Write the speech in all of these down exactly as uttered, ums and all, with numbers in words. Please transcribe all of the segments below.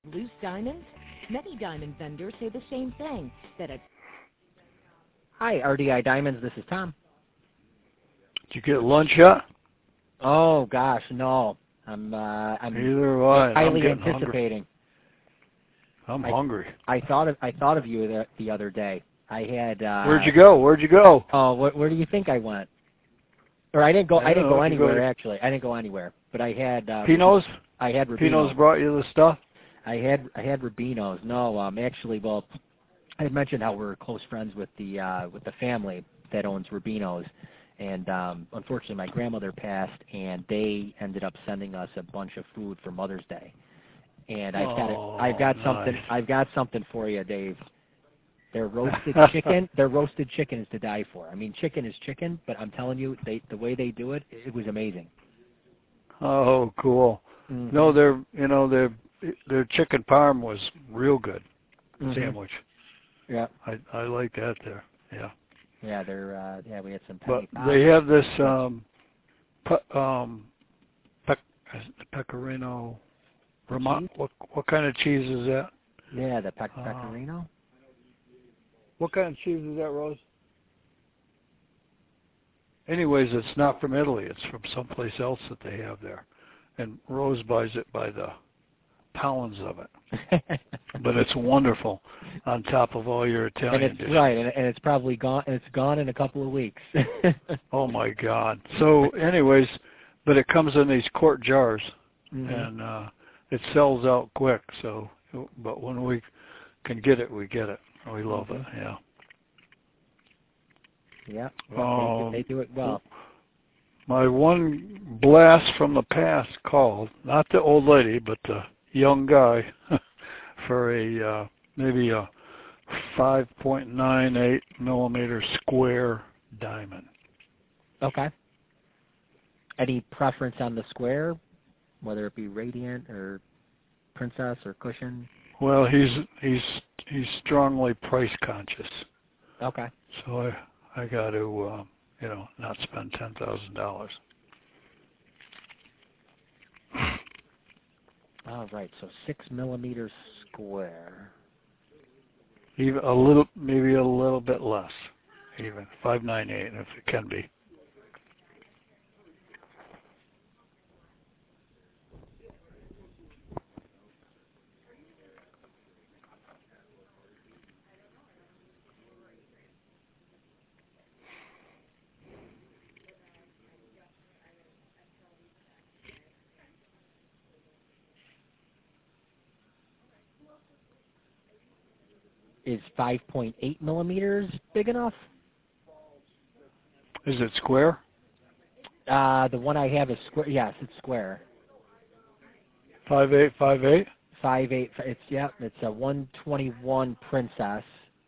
Loose diamonds? Many diamond vendors say the same thing, that a... Hi, R D I Diamonds. This is Tom. Did you get lunch yet? Oh gosh, no. I'm uh, I'm Neither have I. highly I'm anticipating. Hungry. I'm I, hungry. I thought of I thought of you the, the other day. I had. Uh, Where'd you go? Where'd you go? Oh, wh- where do you think I went? Or I didn't go. I, I didn't know, go anywhere go to... actually. I didn't go anywhere. But I had. Uh, Pino's. I had Rubino. Pino's brought you the stuff. I had I had Rubino's. No, um, actually, well, I had mentioned how we're close friends with the uh, with the family that owns Rubino's, and um, unfortunately, my grandmother passed, and they ended up sending us a bunch of food for Mother's Day. And I've got oh, I've got nice. something I've got something for you, Dave. Their roasted chicken, their roasted chicken is to die for. I mean, chicken is chicken, but I'm telling you, they the way they do it, it was amazing. Oh, cool. Mm-hmm. No, their you know their their chicken parm was real good. Mm-hmm. Sandwich. Yeah. I I like that there. Yeah. Yeah, they're uh, yeah we had some. But they have this um, pe- um, pe- pecorino. Vermont. What what kind of cheese is that? Yeah, the pe- uh, pecorino. What kind of cheese is that, Rose? Anyways, it's not from Italy. It's from someplace else that they have there. And Rose buys it by the pounds of it. But it's wonderful on top of all your Italian and it's, dishes. Right, and, and it's probably gone. It's gone in a couple of weeks. Oh my God! So, anyways, but it comes in these quart jars, mm-hmm. and uh, it sells out quick. So, but when we can get it, we get it. We love mm-hmm. it. Yeah. Yeah. yeah um, they, they do it well. My one blast from the past called, not the old lady, but the young guy, for a uh, maybe a five point nine eight millimeter square diamond. Okay. Any preference on the square, whether it be radiant or princess or cushion? Well, he's he's he's strongly price conscious. Okay. So I I got to uh, you know not spend ten thousand dollars. All right. So six millimeters square. Even a little, maybe a little bit less, even five nine eight if it can be. Is five point eight millimeters big enough? Is it square? Uh, the one I have is square. Yes, it's square. Five eight, five eight. Five eight. It's yeah. It's a one twenty one princess.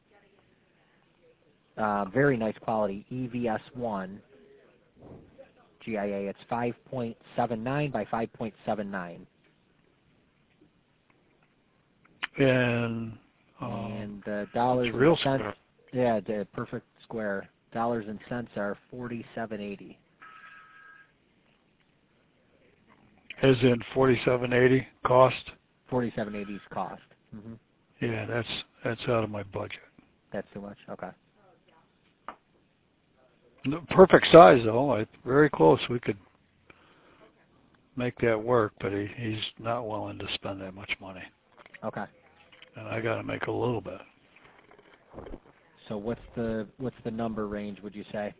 Uh, very nice quality. E V S one. G I A. It's five point seven nine by five point seven nine. And um, and the dollars it's real and cents. square. Yeah, the perfect square. Dollars and cents are forty seven eighty. As in forty seven eighty cost. Forty seven eighty is cost. Mm-hmm. Yeah, that's that's out of my budget. That's too much. Okay. No, perfect size though. I, very close. We could make that work, but he, he's not willing to spend that much money. Okay. And I got to make a little bit. So what's the what's the number range? Would you say?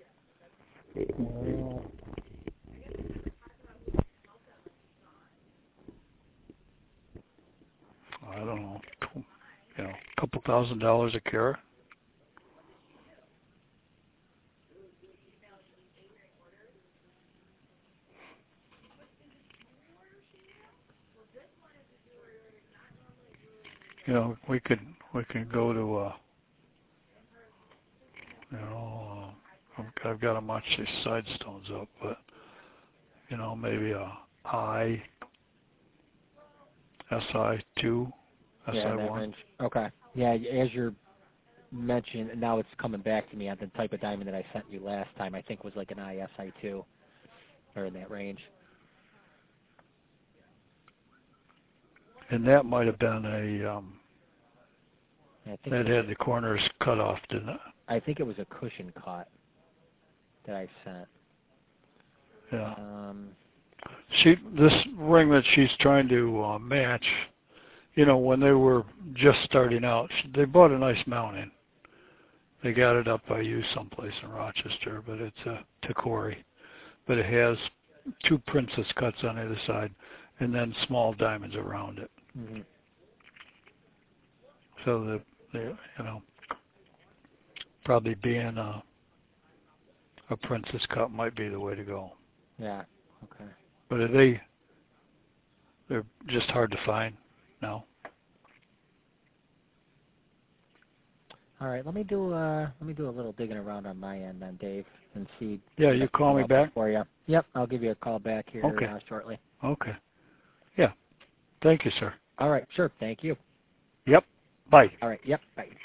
I don't know. You know, a couple thousand dollars a carat. You know, we could we could go to uh you know uh, I've, I've got to match these side stones up, but you know maybe a I S I two S Yeah, I that one. range. Okay. Yeah, as you're mentioning, now it's coming back to me on the type of diamond that I sent you last time. I think was like an I S I two, or in that range. And that might have been a, um, I think that it, had the corners cut off, didn't it? I think it was a cushion cut that I sent. Yeah. Um, She, this ring that she's trying to uh, match, you know, when they were just starting out, she, they bought a nice mounting. They got it up by you someplace in Rochester, but it's a Tacori. But it has two princess cuts on either side, and then small diamonds around it. mm-hmm. So the, the, you know, probably being a, a princess cut might be the way to go. Yeah. Okay. But are they, they're just hard to find now. All right. Let me do uh let me do a little digging around on my end then, Dave, and see. Yeah, you call me back for you. Yep, I'll give you a call back here okay. uh, shortly. Okay. Yeah. Thank you, sir. All right. Sure. Thank you. Yep. Bye. All right. Yep. Bye.